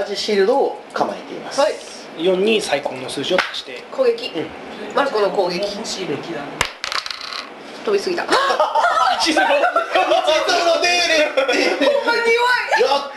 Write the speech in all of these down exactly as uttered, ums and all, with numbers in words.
じシールドを構えています。 はい、よんに最高の数字を足して攻撃、うん、マルコの攻撃飛びすぎた一ゼロ出るほんまに弱いやった、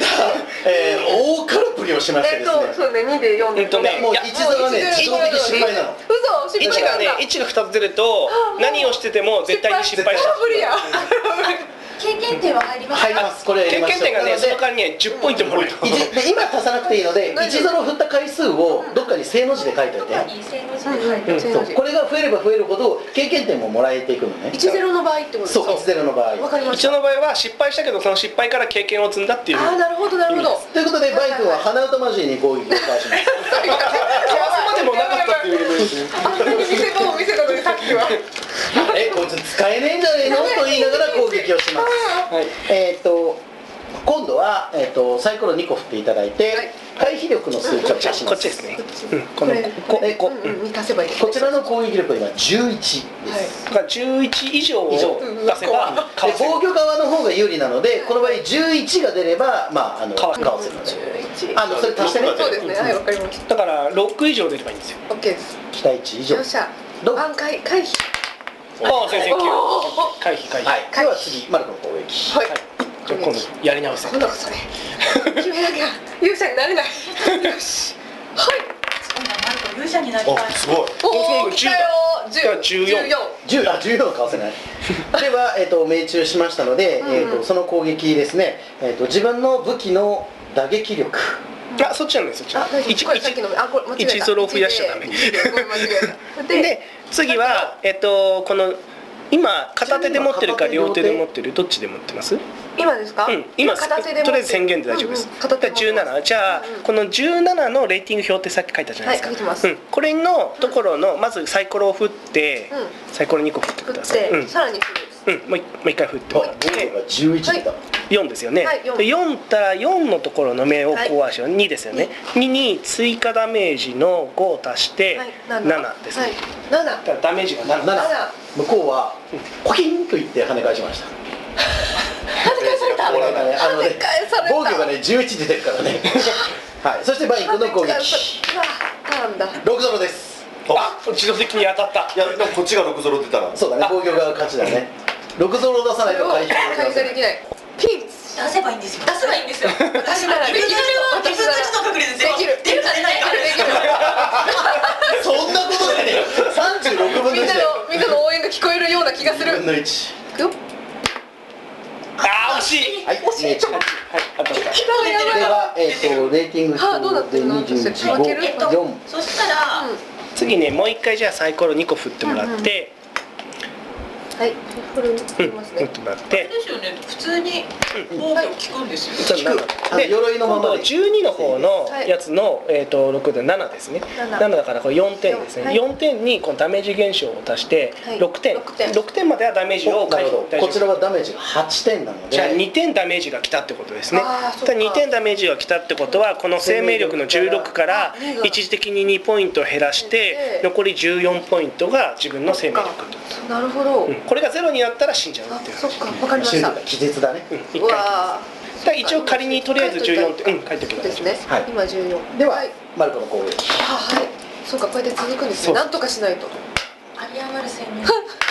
えー、大空振りをしましてですね、 えっとそうねにでよんで、 えっとねもういちゼロはね自動的失敗なの。 嘘失いちがねいちがふたつ出ると何をしてても絶対に失敗しちゃう。 無理や経験点は入りますか？ 入ります。これやり経ましょう。 験点がねその代わりねじゅっポイントもらえる。 いちで今足さなくていいのでいちゼロ振った回数をどっかに正の字で書いておいて、 いい正の字で書いて、 そうこれが増えれば増えるほど経験点ももらえていくのね。 いちゼロの場合ってことですか？ そういちゼロの場合。 わかりました。 一応の場合は失敗したけどその失敗から経験を積んだっていう。 ああなるほどなるほど。 ということでバイ君は鼻歌マジに攻撃を返します。 かわすまでもなかったっていうレベルですね。 見せたの見せたのにさっきはえこいつ使えねえんじゃねえのと言いながら攻撃をします。はい、えっと今度は、えー、とサイコロにこ振っていただいて、はい、回避力の数値を足します。 こっちですね。 これこえこに足せばいい。 こちらの攻撃力は今じゅういちです。 だからじゅういち以上を出せばで防御側の方が有利なのでこの場合じゅういちが出ればまああのかわせるので、あのそれ足してね。 そうですね。はいわかりました。 だからろく以上出ればいいんですよ。 オッケーです。 期待値以上。 よっしゃ。挽回回避。 ああ先生回避回避。 はい。では次マルコの攻撃。 はい。 じゃあ今度やり直せ。 今度はそれ決めなきゃ勇者になれない。よしはい今度はマルコ勇者になります。 すごい。 おお来たよじゅうよんじゅうあじゅうよんかわせない。ではえっと命中しましたのでえっとその攻撃ですねえっと自分の武器の打撃力。 あそっちなんですそっち。 あ大丈夫。これさっきのあこれ間違えた。 一ゾロ増やしちゃダメ。 ごめん間違えた。 で次はえっとこの今片手で持ってるか両手で持ってるどっちで持ってます？ 今ですか？ うん今片手でとりあえず宣言で大丈夫です。 片手じゅうななじゃあこのじゅうななのレーティング表ってさっき書いたじゃないですか。 はい書いてます。 うんこれのところのまずサイコロを振ってサイコロにこ振ってください。 振ってさらに振る。 うんもうもう一回振ってもらってじゅういちだ。 よんですよね。よんたらよんのところの目をこう足をにですよね。にに追加ダメージのごを足してななですね。 なな。 ダメージがなな。 向こうはコキンと言って跳ね返しました。 跳ね返された。 あのね防御がねじゅういち出てるからね。はい。そしてバイクの攻撃。 なんだ。 ろくゾロです。 あ自動的に当たった。 いやでもこっちがろくゾロ出たら。 そうだね防御側勝ちだね。ろくゾロ出さないと回避回避できない。ピン出せばいいんですよ。出せばいいんですよ。 私ならできる。 自分たちの確率できる。出るか出ないか。 できる。 そんなことでねさんじゅうろくぶんのいちでみんなの応援が聞こえるような気がする。 分のいち。 いくよ。 あー惜しい。 はい惜しい。はい当たった。ではえっとレーティング表でにじゅういち、ご、よん。 そしたら次ねもう一回じゃあサイコロにこ振ってもらって。 はい振りますね。 振ってもらって。 ですよね。普通に防御効くんですよ。 で鎧のままでじゅうにの方のやつのえっとろくでななですね。ななだからこれよんてんですね。よんてんにこのダメージ減少を足してろくてん。ろくてんまではダメージを回避。 こちらはダメージがはちてんなので。 じゃあにてんダメージが来たってことですね。にてんダメージが来たってことはこの生命力のじゅうろくから一時的ににポイント減らして残りじゅうよんポイントが自分の生命力。 なるほど。 これがゼロになったら死んじゃうっていう。 そっかわかりました。 気絶だね。 一回。一応仮にとりあえずじゅうよんってうん書いておきます。 ですね。今じゅうよん。 ではマルコの攻撃。 あはい。そうかこうやって続くんですね。なんとかしないと。 有り余る潜入。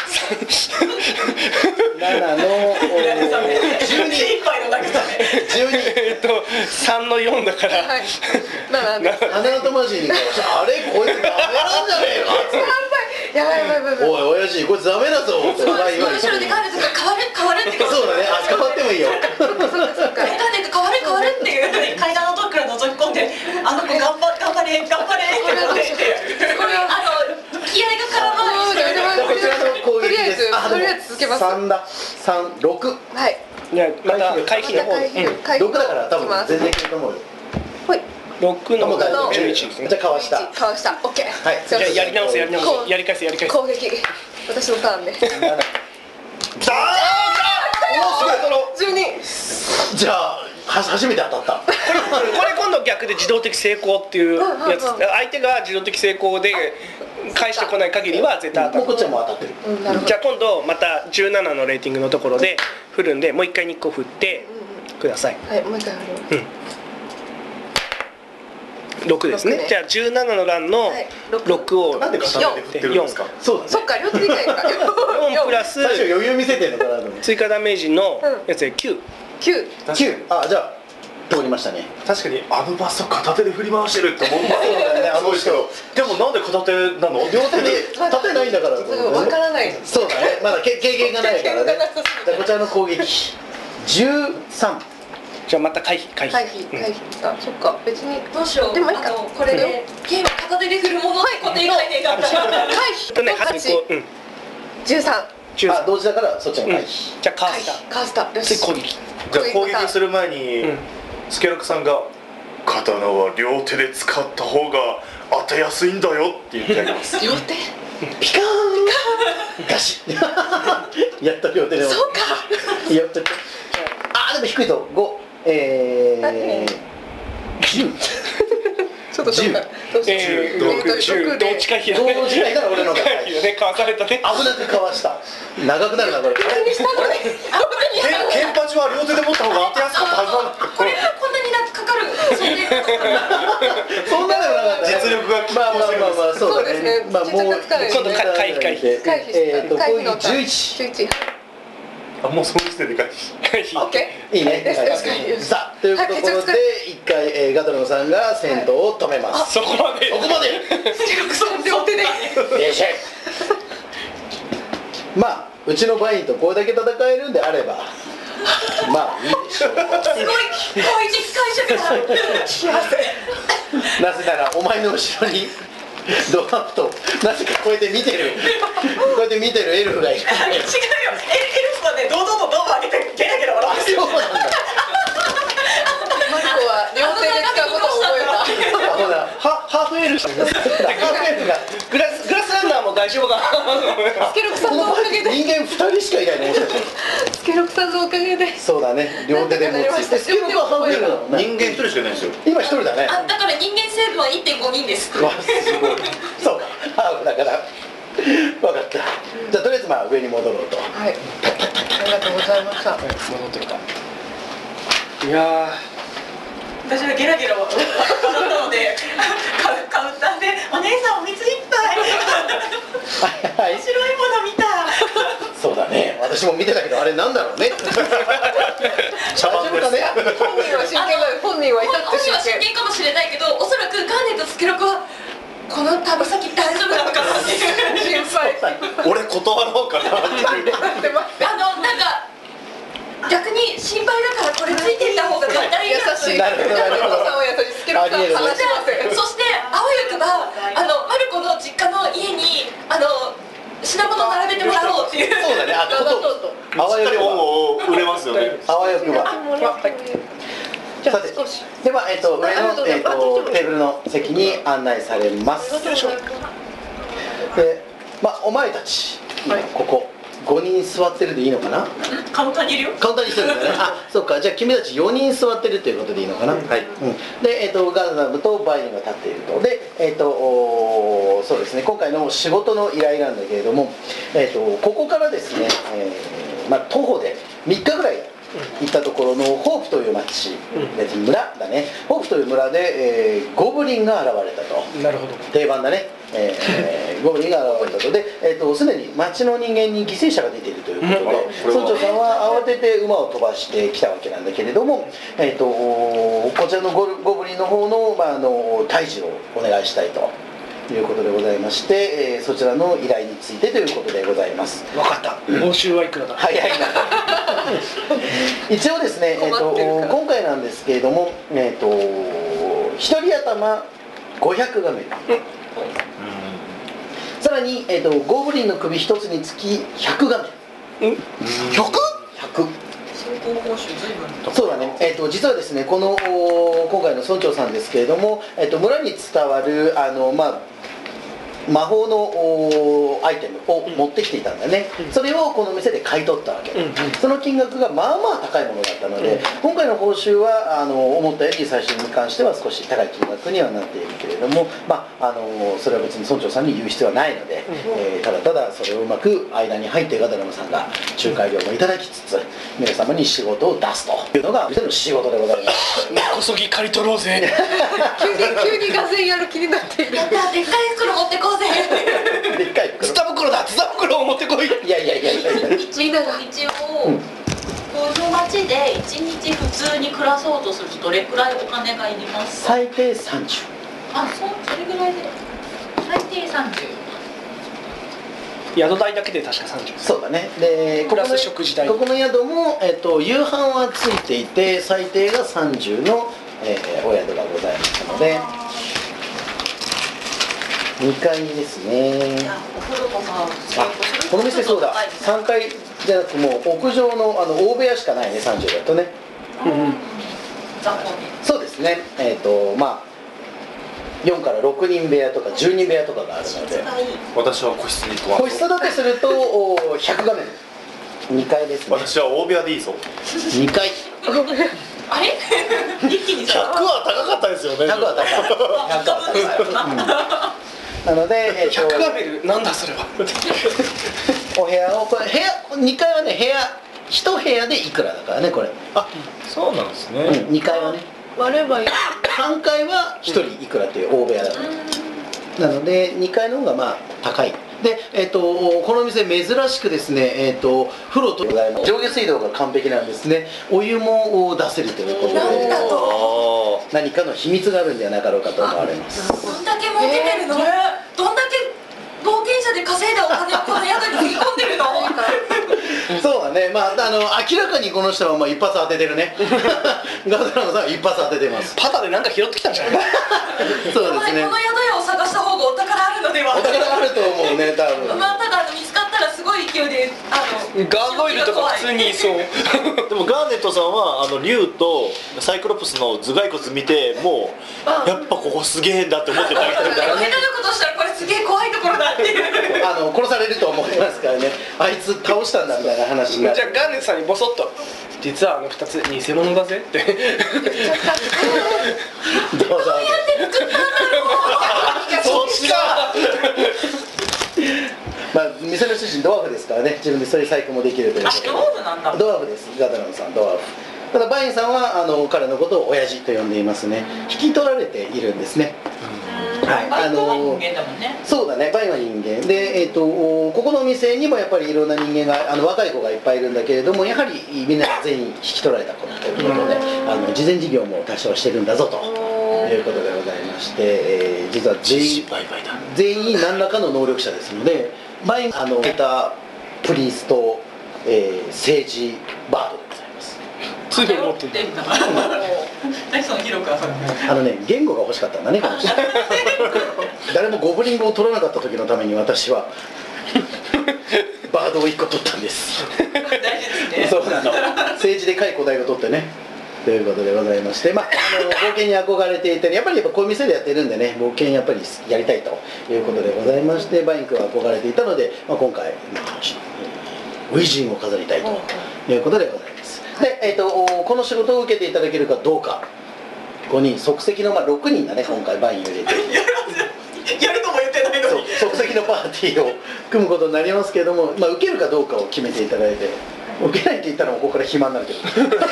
ななのじゅうにいっぱいの慰め。 じゅうにえっとさんのよんだから。 はい。なな。 鼻のマジにあれこいつダメなんじゃねえか。 やばいやばいやばいやばい。 おい親父こいつダメだぞ。 後ろで帰るとか変わる変わるって。 そうだね。あ変わってもいいよ。 そっかそっか。 変わる変わるっていう階段のとこから覗き込んであの子頑張頑張れ頑張れって言ってこれあの気合が絡まない。 こちらの攻撃です。 とりあえず続けます。 さんだ。さん、ろく。 はい。 じゃあまた回避の方で。 ろくだから多分全然いけると思うよ。 はい。 ろくのじゅういちですね。 じゃあかわした。 かわした。オッケー。 はい。 じゃあやり直せやり直せやり返せやり返せ。 攻撃。私のターンで。 きたー。おおすごい。 じゅうに。 じゃあは初めて当たった。 これ今度逆で自動的成功っていうやつ。相手が自動的成功で返してこない限りは絶対当たる。 こっちはもう当たってる。 じゃあ今度またじゅうななのレーティングのところで振るんでもう一回にこ振ってください。 はいもう一回振ります。 ろくですね。じゃあじゅうななの欄のろくをなんで片手で振ってるんですか。 そうだね。 そっか両手でいいかよんプラス最初余裕見せてんのかなと思って。 追加ダメージのやつできゅう。 きゅう。 きゅう。あ、じゃあ通りましたね。 確かにあのバスト片手で振り回してるって思うんだそうだよね、あの人。 でもなんで片手なの。 両手で立てないんだから。 わからない。 そうだね。まだ経験がないからね。じゃあこちらの攻撃じゅうさん。 じゃあまた回避回避回避回避あ、そっか別にどうしよう。 でもいいかあのこれでゲーム片手で振るものって固定概念があったら回とね避はちこううんじゅうさんじゅうさんあ、同時だからそっちの回避。 じゃあカースターカースターよし次攻撃。 じゃあ攻撃する前に、 うんスケロクさんが刀は両手で使った方が当てやすいんだよって言ってあげます両手ピカーンガシッやった両手でもそうかやったあーでも低いぞごえーじゅうちょっとそうかどうしようえーえーとろくじゅうろくでどっちかひら同時だから俺のが回避だねかわされたね。 危なくかわした長くなるなこれこれにしたのねケンパチは両手で持った方が当てやすかったはずなんだこれがこんなになかかる想定だったそんなでもなかったね実力が拮まあまあまあまあそうだそうですねねまあもう決着つかない今度回避回避回避えーと回避の攻撃じゅういちじゅういちあ、もうその時点で回避回避オッケいいねよしよしよしさあというところで一回えーガトロンさんが戦闘を止めますそこまでそこまでー両手でよいしょまあうちのバインとこれだけ戦えるんであればまあいいでしょうすごい好意的解釈だなぜならお前の後ろにドアップとなぜかこうやって見てるこうやって見てるエルフがいる違うよ。エルフはね堂々とドアを開けてゲラゲラ笑ってる。 そうなんだマリコは両手で使うことを覚えたほらハハーフエルフハーフエルフがグラスグラスランナーも大丈夫かスケロクさんのおかげで人間ふたりしかいないのもしかしてスケロクさんのおかげでそうだね両手で持つスケロクはハーフエルフなのね人間一人しかいないんですよ。 今一人だねあ、だから人間成分は いってんごにんです。 わすごいそうかハーフだから分かったじゃあとりあえずまあ上に戻ろうとはいありがとうございました戻ってきた。いや私はゲラゲラ笑ったのでカウカウンターでお姉さんお水一杯はいはい面白いもの見た。 そうだね私も見てたけどあれなんだろうね大丈夫かね本人は真剣だよ本人は至って本人は真剣真剣かもしれないけど、おそらくガーネットスケロクはこの旅先大丈夫なのかなっていう心配俺断ろうかなって待って待って待ってあのなんか逆に心配だからこれついていった方が絶対いい優なしいなるほどなるほどさんは優しいスケロクさん話しませんそしてあわよくばあのマルコの実家の家にあの品物を並べてもらおうっていう。 そうだねあそうだそうだあわよくばおお売れますよね。 あわよくばじゃさてあ少しでは、えっと、上のありがとう、ござえっいますと、テーブルの席に案内されますで、まあ、お前たち、 はいここごにん座ってるでいいのかなカウンターにいるよ。 カウンターにしてるんだねあ、そうか、じゃあ君たちよにん座ってるということでいいのかな、 はい。 うん、で、えっと、ガーナムとバインが立っているとで、えっと、おそうですね今回の仕事の依頼なんだけれども、えっと、ここからですね、えーまあ、徒歩でみっかぐらい行ったところのホープという町、別に村だねホープという村で、えーゴブリンが現れたとーなるほど。 定番だね、えーゴブリンが現れたとで、えー、とすでに町の人間に犠牲者が出ているということで、 うんあらこれは村長さんは慌てて馬を飛ばしてきたわけなんだけれども、えー、とこちらのゴルゴブリンの方の,、まあ、あの退治をお願いしたいということでございまして、えーそちらの依頼についてということでございます。 分かった。報酬はいくらだ。 早いな一応ですね、えー、と困ってるから今回なんですけれども、えー、とひとり頭ごひゃくガメル、さらに、えー、とゴブリンの首一つにつきひゃくガメル。 うん。 ひゃく ?ひゃく成功報酬随分そうだね、えー、と実はですねこのお今回の村長さんですけれども、えー、と村に伝わるあの、まあ、 魔法のおアイテムを持ってきていたんだね、 うん、 それをこの店で買い取ったわけ、うん、その金額がまあまあ高いものだったので、うん、今回の報酬はあの思ったより最初に関しては少し高い金額にはなっているけれども、まあ、あのそれは別に村長さんに言う必要はないので、うん、えー、ただただそれをうまく間に入ってガダラムさんが仲介料もいただきつつ皆様に仕事を出すというのが店の仕事でございます。 根こそぎ借り取ろうぜ急に急にがぜんやる気になっている。 やったでっかい袋持ってこうぜでっかいツタ袋だツタ袋を持ってこい。 いやいやいやいやいや一応一応、うん、この町で一日普通に暮らそうとするとどれくらいお金がいりますか？ 最低さんじゅう。 あ、そう、それぐらいで最低さんじゅう。 宿代だけで確かさんじゅう。 そうだね。でプラス食事代。 ここの宿も、えっと、夕飯はついていて最低がさんじゅうの、えー、お宿がございますのでにかいですね。 お風呂とかあ、この店そうださんかいじゃなくもう屋上のあの大部屋しかないねさんじゅうだとね。 うんうん、 そうですね。えっとまあよんからろくにん部屋とかじゅうにん部屋とかがあるので私は個室に泊まる。 個室だとするとひゃく画面にかいですね。 私は大部屋でいいぞ。 にかいあれ一気にひゃくは高かったですよね。 ひゃくは高いひゃくは高い、うん、なので、えー、 ひゃくラベルなんだそれはお部屋をこれ部屋にかいはね部屋いち部屋でいくらだからねこれ。 あ、そうなんですね、 うん、にかいはね割ればいい。 さんかいはひとりいくらっていう大部屋だから、なのでにかいの方がまあ高いで、えー、とこの店珍しくですね、えー、と風呂とございます上下水道が完璧なんですね。お湯も出せるということでなんだと何かの秘密があるんではなかろうかと思われます。 どんだけ儲けてるの、えー、どんだけ冒険者で稼いだお金をこの宿に振り込んでるのそうだね、まあ、あの明らかにこの人はまあ一発当ててるねガズラムさんは一発当ててます。 パタでなんか拾ってきたんじゃないそうですね。 この宿屋を探した方がお宝あるのでは。 お宝あると思うね多分。 まあただ見つかったらすごい勢いであのガードイルとか普通にいそうでもガーネットさんはあの竜とサイクロプスの頭蓋骨見てもうやっぱここすげえんだって思ってた下手なことしたらこれすげえ怖いところだっていうあの殺されると思いますからね。あいつ倒したんだみたいな話になる。 じゃあガーネットさんにボソッと実はあのふたつ偽物だぜってどうぞそっちだまあ店の主人ドワーフですからね自分でそういう細工もできるということで。 あ、ドワーフなんだ。 ドワーフですガダラムさんドワーフ。ただバインさんはあの彼のことを親父と呼んでいますね。引き取られているんですね。はい、あの人間だもんね。 そうだねバインは人間で、えー、とここのお店にもやっぱりいろんな人間があの若い子がいっぱいいるんだけれどもやはりみんな全員引き取られた子ということであの事前事業も多少してるんだぞということでございまして、えー、実は全員全員何らかの能力者ですのでバインあの得たプリースト、えー、政治バードでございます。 ついで持ってるんだ何その広く遊ぶあのね言語が欲しかったんだねこの人誰もゴブリン語を取らなかった時のために私はバードをいっこ取ったんです大事ですね。 そうなの政治で解雇代を取ってねということでございまして、まあ、あの冒険に憧れていてやっぱりやっぱこういう店でやってるんでね冒険やっぱりやりたいということでございましてバインクは憧れていたので、まあ、今回、まあ、初陣を飾りたいということでございます。で、えー、とこの仕事を受けていただけるかどうかごにん即席の、まあ、ろくにんだね今回バインを入れてやるとも言ってないのに即席のパーティーを組むことになりますけれども、まあ、受けるかどうかを決めていただいて受けないって言ったらここから暇になるけど暇また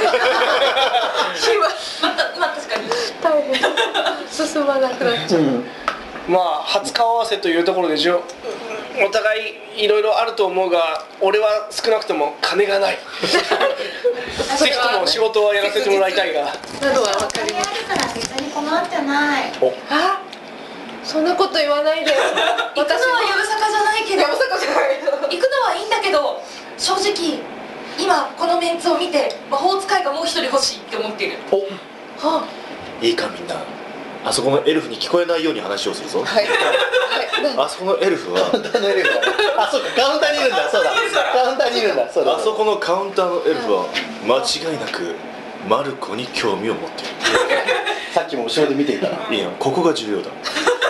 まあ確かに大変進まなくなっちゃう、うん、 まあ初顔合わせというところでじょお互いいろいろあると思うが俺は少なくとも金がないぜひとも仕事をやらせてもらいたいがなのは分かります。 あるから別に困ってない。 あ、そんなこと言わないで。 行くのはやぶさかじゃないけどやぶさかじゃない行くのはいいんだけど正直今このメンツを見て魔法使いがもう一人欲しいって思ってる。 おはあ、 いいかみんなあそこのエルフに聞こえないように話をするぞ。 はい、はい、 あそこのエルフはカウンターのエルフはあ、そうかカウンターにいるんだそうだカウンターにいるんだそうだあそこのカウンターのエルフは間違いなくマルコに興味を持っているさっきも後ろで見ていたな。 いいよここが重要だ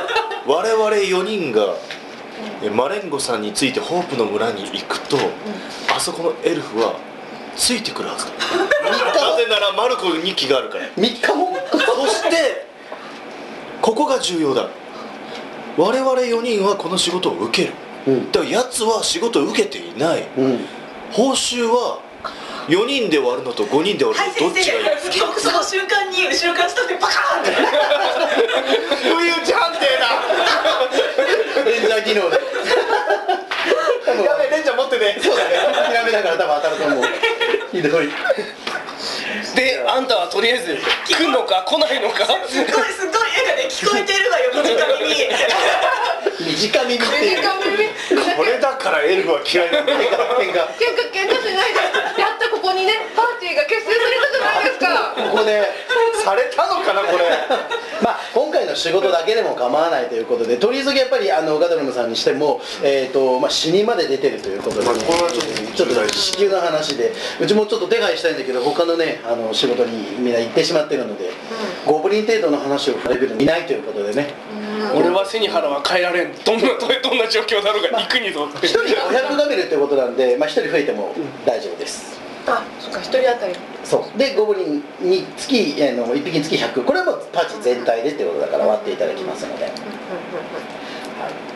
我々よにんがえマレンゴさんについてホープの村に行くと、あそこのエルフはついてくるはずだ。なぜならマルコに気があるから。 みっかもそしてここが重要だ。我々よにんはこの仕事を受ける、うん、だから奴は仕事を受けていない、うん、報酬はよにんで割るのとごにんで割るのとどっちがいいですか？ その瞬間に後ろからスタッフでバカーンって不意打ち判定だ。 レンジャー機能でやべえ、レンジャー持ってね。 そうだね、やめだから多分当たると思う。ひどい。 で、あんたはとりあえず来んのか来ないのか、 すごいすごい絵がね聞こえてるわよ、短耳に。 短耳っていう。 短耳。 これだからエルフは嫌いなんだ。 喧嘩喧嘩喧嘩喧嘩してないです。やっとここにねパーティーが結成されたじゃないですか。 ここでされたのかなこれ。 まあ今回の仕事だけでも構わないということで、取り急ぎやっぱりあのガドルムさんにしても、えーとまあ、死にまで出てるということで、ね、 まあこれはちょっとちょっと至急の話で、うちもちょっと手配したいんだけど他のねあの仕事にみんな行ってしまってるので、うん、ゴブリン程度の話を触れるのいないということでね、 うん、俺は背に腹は変えられん、どんなどんな状況だろうが行くにぞ。 一人ごひゃくガメルということなんで、まあ、一人増えても大丈夫です。 あ、そっか、一人当たり。 そうでゴブリンにつきあのいっぴきにつきひゃく、これはもうパーチ全体でっていうことだから割っていただきますので、はい、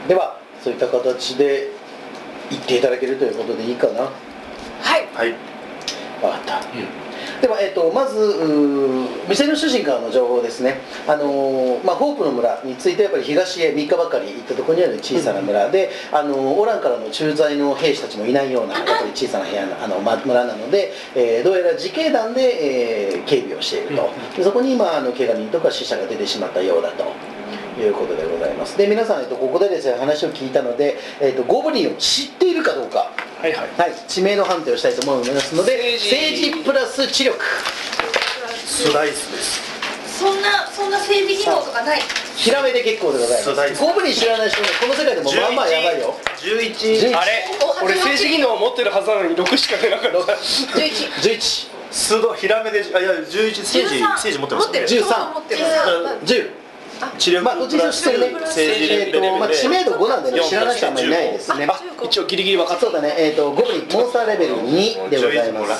ではそういった形で言っていただけるということでいいかな。 はいはい、 分かった、うん、では、えー、とまず店の主人からの情報ですね。あのーまあ、ホープの村についてやっぱり東へみっかばかり行ったところにある小さな村で、うん、あのーオランからの駐在の兵士たちもいないようなやっぱり小さな部屋あの、ま、村なので、えー、どうやら自警団で、えー、警備をしていると、うん、でそこに今あの怪我人とか死者が出てしまったようだということでございます。で皆さん、えっと、ここでですね話を聞いたので、えっと、ゴブリンを知っているかどうか、 はいはいはい、知名度判定をしたいと思いますので、政治プラス知力スライスです。 そんなそんな政治技能とかない。 ひらめで結構でございます。ゴブリン知らない人もこの世界でもまあまあやばいよ。 じゅういち。 あれ俺政治技能を持ってるはずなのにろくしか出なかった。 じゅういち。 じゅういち。 数度ひらめで、あ、いやじゅういち、政治政治持ってますよね。 じゅうさん。じゅう。 知力まあどっちにしてもね、 政治レベルで、 まあ知名度ごなんでね知らない人はあんまりいないですね。 一応ギリギリ分かった。 そうだね、えっとゴブリンモンスターレベルにでございます。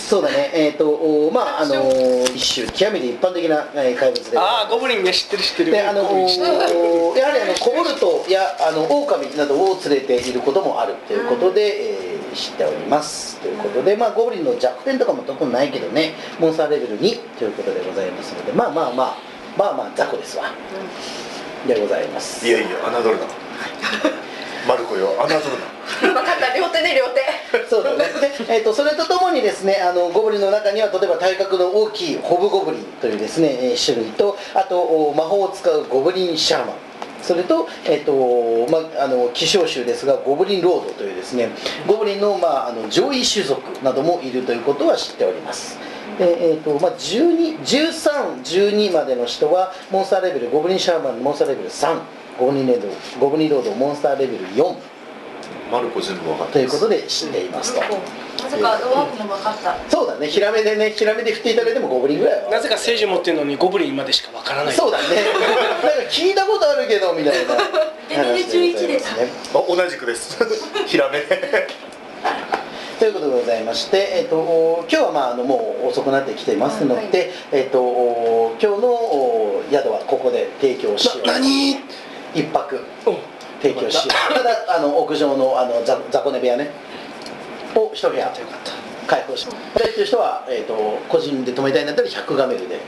そうだね、えっとまああの一種極めて一般的な怪物で。 ああゴブリンね、知ってる知ってる。 であのやはりあのコボルトやあの狼などを連れていることもあるということで、えー、知っておりますということで、まあゴブリンの弱点とかも特にないけどね、モンスターレベルにということでございますので、まあまあまあまあまあ雑魚ですわ、うん、でございます。 いやいや侮るなマルコよ侮るな分かった、両手ね両手そうだね。で、えー、とそれとともにですね、あのゴブリンの中には例えば体格の大きいホブゴブリンというですね種類と、あと魔法を使うゴブリンシャーマン、それと、えーとまあ、あの希少種ですがゴブリンロードというですねゴブリンの、まあ、あの上位種族などもいるということは知っております。でえーとまあ、じゅうに、じゅうさん、じゅうにまでの人はモンスターレベルゴブリンシャーマンモンスターレベルさん、ゴブリンレードゴブリンロードモンスターレベルよん、 マルコ全部分かったということで知っていますと。 なぜかドワーフも分かった。 そうだね、ヒラメでね、ヒラメで振っていただいてもゴブリンぐらいは。 なぜか政治持ってるのにゴブリンまでしか分からない。 そうだね。なんか聞いたことあるけどみたいな。 レベルじゅういちです。 同じくです。ヒラメ。 ということでございまして、えっと今日はまああのもう遅くなってきていますので、はい、えっと今日の宿はここで提供しよう。 何？ 一泊提供しよう。ただあの屋上のあの雑魚寝部屋ねを一部屋開放します。でっていう人はえっと個人で泊めたいんだったらひゃくガメルで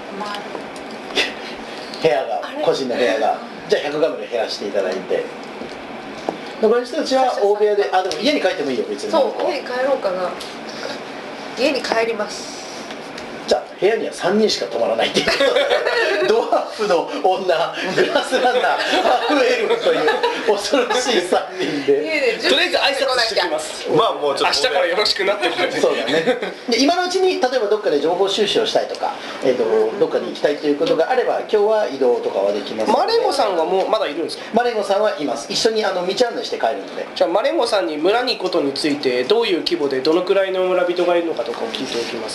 部屋が個人の部屋がじゃあひゃくガメル減らしていただいて。残りの人たちは大部屋で、あ、でも家に帰ってもいいよ別に。 そう、家に帰ろうかな。家に帰ります。 じゃあ部屋にはさんにんしか泊まらないっていうドワーフの女、グラスランナー、ハーフエルフという恐ろしいさんにんでとりあえず挨拶してきます。 まあもうちょっと明日からよろしくなってくれて。 そうだね。で今のうちに例えばどっかで情報収集をしたいとか、えー、とどっかに行きたいということがあれば今日は移動とかはできますので。 マレンゴさんはもうまだいるんですか？ マレンゴさんはいます。一緒にあの道案内して帰るので。 じゃあマレンゴさんに村に行くことについてどういう規模でどのくらいの村人がいるのかとかを聞いておきます。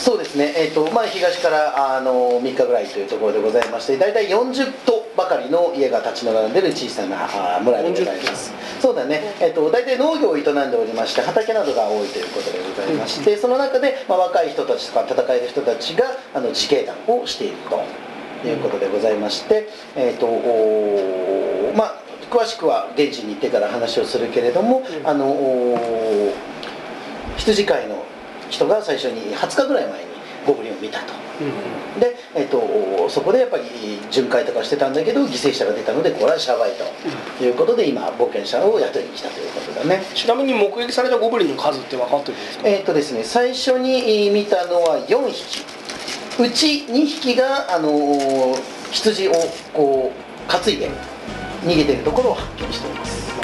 そうですね、えーとまあ、東からあのみっかぐらいというところでございまして、大体よんじゅっとばかりの家が立ち並んでいる小さなあ村でございます。そうだね、えっと、大体農業を営んでおりまして畑などが多いということでございまして、その中で、まあ、若い人たちとか戦える人たちがあの自警団をしているということでございまして、えっとおまあ詳しくは現地に行ってから話をするけれども、あの羊飼いの人が最初にはつかぐらい前にゴブリンを見たと、うん、で、えー、とそこでやっぱり巡回とかしてたんだけど犠牲者が出たのでこれはシャバいということで今冒険者を雇いに来たということだね。 ちなみに目撃されたゴブリンの数って分かってるんですか？ えっ、ー、とですね最初に見たのはよんひき、うちにひきが、あのー、羊をこう担いで逃げているところを発見しています。